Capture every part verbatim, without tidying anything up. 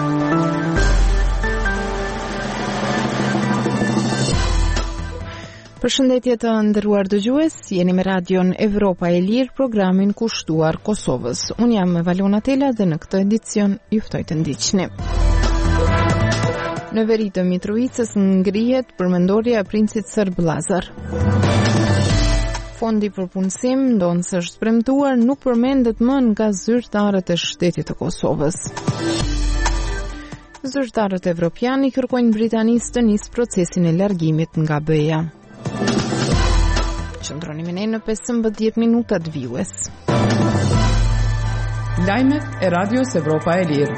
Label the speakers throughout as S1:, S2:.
S1: Përshëndetje të nderuar dëgjues, jeni me radion Evropa e Lirë, programin kushtuar Kosovës. Unë jam Valona Tela dhe në këtë edicion ju ftoj të ndiqni. Në veri të Mitrovicës ngrihet përmendorja e princit serb Lazar. Fondi për punësim, ndonë se është premtuar, nuk përmendet më nga zyrtarët e shtetit të Kosovës. Zyrtarët evropian i kërkojnë Britanisë të nisë procesin e largimit nga B E-ja. Qëndroni me ne në pesëmbëdhjetë minutat vijues.
S2: Lajmet e Radios Evropa e Lirë.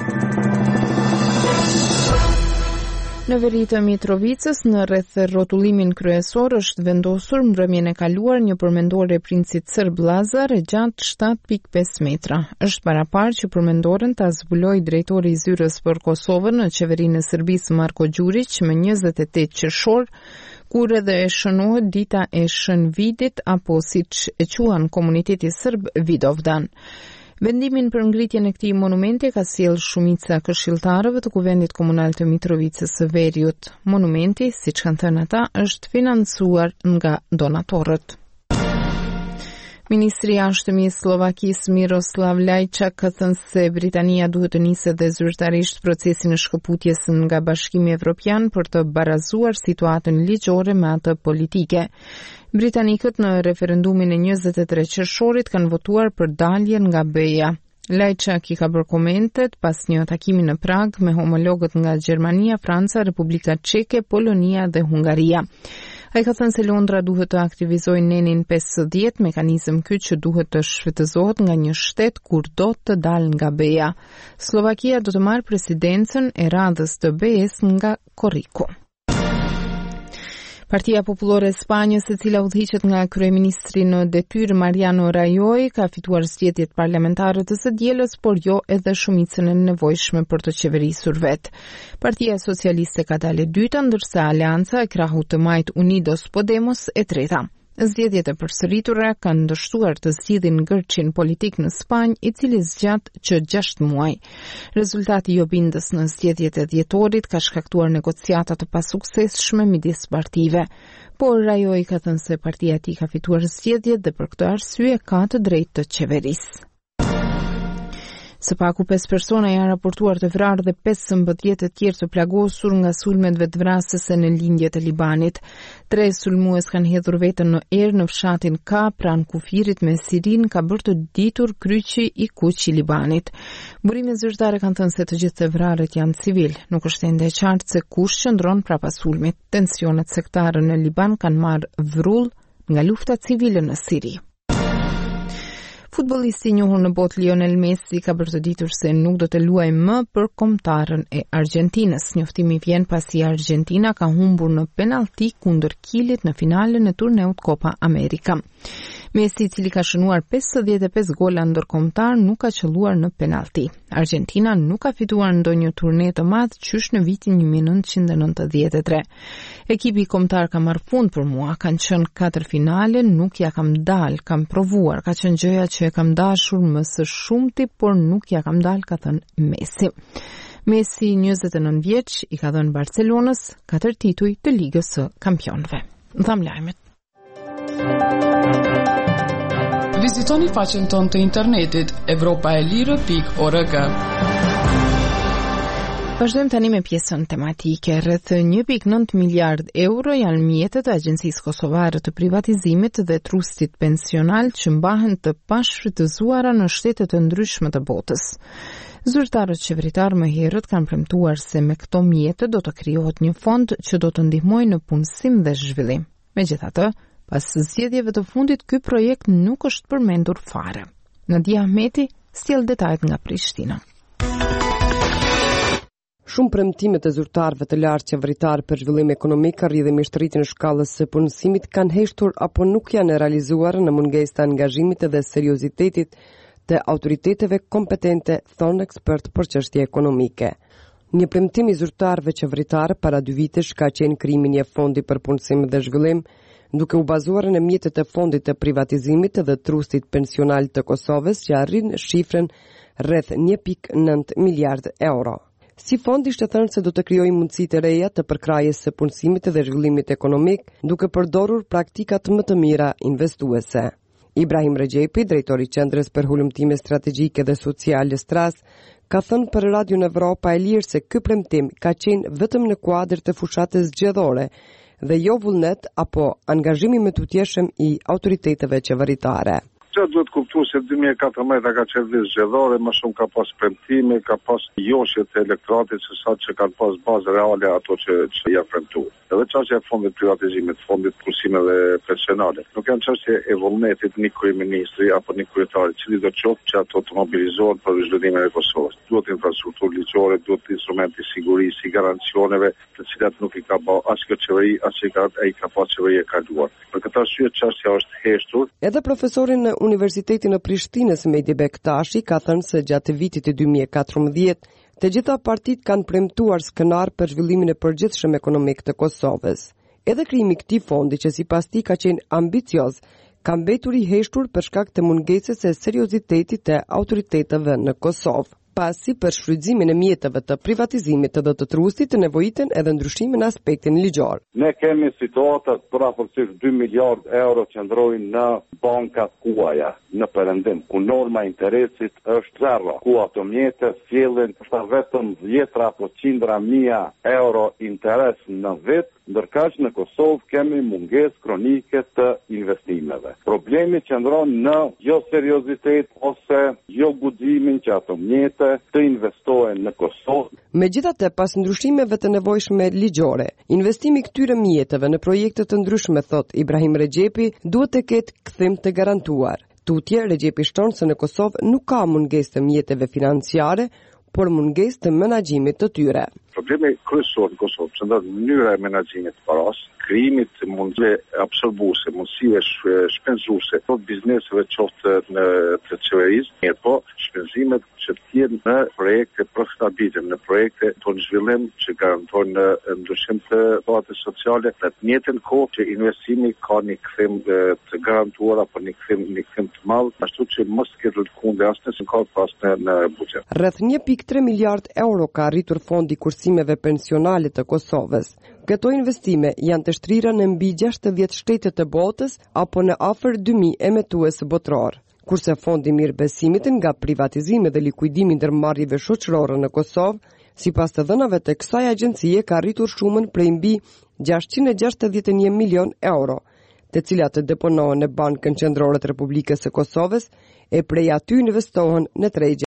S1: Në veri të Mitrovicës, në rreth rrotullimin kryesor, është vendosur mbrëmjen e kaluar një përmendore e princit serb Lazar e gjatë shtatë pikë pesë metra. Është paraparë që përmendoren ta zbulojë drejtori i zyrës për Kosovën në qeverinë e Serbisë Marko Đurić më njëzet e tetë qershor, kur edhe e shënohet dita e Shënvidit, apo siç e quan komuniteti serb Vidovdan. Vendimin për ngritjen e këtij monumenti ka sjellë shumica këshilltarëve të Kuvendit Komunal të Mitrovicës së Veriut. Monumenti, siç kanë thënë ata, është financuar nga donatorët. Ministri i Jashtëmi i Slovakisë Miroslav Lajčak ka thënë se Britania duhet të nisë dhe zyrtarisht procesin e shkëputjes nga Bashkimi Evropian për të barazuar situatën ligjore me atë politike. Britanikët në referendumin e njëzet e tre qershorit kanë votuar për daljen nga B E-ja. Lajčak i ka bërë komentet pas një takimi në Prag me homologët nga Gjermania, Franca, Republika Çeke, Polonia dhe Hungaria. Ai ka thënë se Londra duhet të aktivizojë nenin pesëdhjetë, mekanizëm ky që duhet të shfrytëzohet nga një shtet kur do të dalë nga B E-ja. Slovakia do të marrë presidencën e radhës të B E-s nga korriku. Partia Popullore e Spanjës, e cila udhëhiqet nga kryeministri në detyrë Mariano Rajoy, ka fituar zgjedhjet parlamentare të së dielës, por jo edhe shumicën e nevojshme për të qeverisur vetë. Partia Socialiste ka dalë e dyta, ndërsa Aleanca e krahut të majt Unidos Podemos e treta. Zgjedhjet e përsëritura kanë dështuar të zgjidhin gërçin politik në Spanjë, i cili zgjat që gjashtë muaj. Rezultati jo bindës në zgjedhjet e dhjetorit ka shkaktuar negociata të pasuksesshme midis partive. Por Rajoy ka thënë se partia e tij ka fituar zgjedhjet dhe për këtë arsye ka të drejtë të qeverisë. Së paku pesë persona janë raportuar të vrarë dhe pesëmbëdhjetë të tjerë të plagosur nga sulmet vetvrasëse në lindjet e Libanit. Tre sulmues kanë hedhur veten në erë në fshatin Ka, pranë kufirit me Sirin, ka bërë të ditur kryqi i kuq i Libanit. Burimet zyrtare kanë thënë se të gjithë të vrarët janë civil. Nuk është ende e qartë se kush qëndron prapa sulmit. Tensionet sektare në Liban kanë marrë vrull nga lufta civile në Siri. Futbollisti i njohur në botë Lionel Messi ka bërë të ditur se nuk do të luajë më për kombëtarën e Argjentinës. Njoftimi vjen pasi Argentina ka humbur në penallti kundër Kilit në finalen e turneut Copa America. Messi, i cili ka shënuar pesëdhjetë e pesë gola ndërkombëtar, nuk ka qelluar në penallti. Argentina nuk ka fituar ndonjë turne të madh qysh në vitin një mijë e nëntëqind e nëntëdhjetë e tre. Ekipi kombëtar ka marrë fund për mua, kanë qenë katër finale, nuk ja kam dal, kam provuar, ka qenë gjëja që e kam dashur më së shumti, por nuk ja kam dal, ka thënë Messi. Messi, njëzet e nëntë vjeç, i ka dhënë Barcelonës katër tituj të Ligës së Kampionëve. Dham lajmet.
S2: Vizitoni faqen tonë të internetit evropaelire pikë org.
S1: Vazhdojmë tani me pjesën tematike. Rreth një pikë nëntë miliard euro janë mjetet e Agjencisë Kosovare të Privatizimit dhe Trustit Pensional që mbahen të pashfrytëzuara në shtete të ndryshme të botës. Zyrtarët qeveritar më herët kanë premtuar se me këto mjete do të krijohet një fond që do të ndihmojë në punësim dhe zhvillim. Megjithatë, pas zgjedhjeve të fundit, ky projekt nuk është përmendur fare. Nadia Ahmeti sjell detajet nga Prishtina.
S3: Shumë premtimet e zyrtarëve të lartë qeveritar për zhvillim ekonomik, rrjedhimisht rritjen e shkallës së punësimit kanë heshtur apo nuk janë realizuar në mungesë të angazhimit dhe seriozitetit të autoriteteve kompetente, thonë ekspert për çështje ekonomike. Një premtim i zyrtarëve qeveritar para dy vitesh ka qenë krijimi një fondi për punësim dhe zhvillim, duke u bazuar në mjetet e fondit të privatizimit dhe trustit pensional të Kosovës që arrin shifrën rreth një pikë nëntë miliard euro. Si fond ishte thënë se do të krijojë mundësi të reja të përkrahjes së punësimit dhe zhvillimit ekonomik, duke përdorur praktikat më të mira investuese. Ibrahim Rexhepi, drejtori i Qendrës për Hulumtime Strategjike dhe Sociale Stras, ka thënë për Radio Evropa e Lirë se ky premtim ka qenë vetëm në kuadër të fushatës zgjedhore dhe jo vullnet apo angazhimi me tutjeshem i autoriteteve qeveritare.
S4: Që duhet kuptu se dy mijë e katërmbëdhjetë ka qenë vit zgjedhore, më shumë ka pas premtime, ka pas joshje të elektoratit se sa që kanë pas bazë reale ato që, që ja premtuar. Edhe çështja e fondit privatizimit, fondit kursimeve pensionale. Nuk janë çështje e vullnetit një kryeministri apo një kryetari, cili do të qoftë që ato të mobilizohen për zhvillimin e Kosovës. Duhet infrastrukturë ligjore, duhet instrumenti sigurisë, si garancioneve, të cilat nuk i ka bë as kjo qeveri, as i ka ai ka pas qeveri e kaluar. Për këtë arsye çështja është heshtur.
S3: Edhe profesorin në Universitetin në Prishtinës Mehdi Bektashi ka thënë se gjatë vitit dy mijë e katërmbëdhjetë të gjitha partitë kanë premtuar skenar për zhvillimin e përgjithshëm ekonomik të Kosovës. Edhe krijimi i këtij fondi, që sipas tij ka qenë ambicioz, ka mbetur i heshtur për shkak të mungesës së seriozitetit të autoriteteve në Kosovë. Pasi për shfrytëzimin e mjeteve të privatizimit të të trusit të nevojiten edhe ndryshime në aspektin ligjor.
S5: Ne kemi situatat për afërsisht dy miliard euro që ndrojnë në bankat kuaja në perëndim, ku norma interesit është zero, ku ato mjete sjellin vetëm dhjetra apo qindra mijë euro interes në vit, ndërkaq në Kosovë kemi mungesë kronike të investimeve. Problemi qëndron në jo seriozitet ose jo guximin që ato mjete të investohen në Kosovë.
S3: Megjithatë, pas ndryshimeve të nevojshme ligjore, investimi i këtyre mjeteve në projekte të ndryshme, thot Ibrahim Rexhepi, duhet të ketë kthim të garantuar. Tutje, Rexhepi shton se në Kosovë nuk ka mungesë të mjeteve financiare, por mungesë të menaxhimit të tyre.
S4: Problemi kryesor në Kosovë qëndron në mënyra e menaxhimit të paras, krijimit të mundësive absorbuese, mundësive shpenzuese, po bizneseve qoftë në të qeverisë, po shpenzimet që të jenë në projekte profitable, në projekte të zhvillim që garantojnë ndryshim të bates sociale, në të njëjtën kohë që investimi ka një kthim të garantuar apo një kthim një kthim të madh, ashtu që mos ketë lëkundë as nëse ka pas në, në buxhet.
S3: Rreth një pikë tre miliard euro ka arritur fondi kursimeve pensionale të Kosovës. Këto investime janë të shtrira në mbi gjashtëdhjetë shtete të botës apo në afër dy mijë emetues botror. Kurse fondi mirëbesimit nga privatizimi dhe likuidimi ndërmarrjeve shoqërore në Kosovë, sipas të dhënave të kësaj agjencie, ka arritur shumën prej mbi gjashtëqind e gjashtëdhjetë e një milion euro, të cilat të deponohen në Bankën Qendrore të Republikës së Kosovës e prej aty investohen në tregje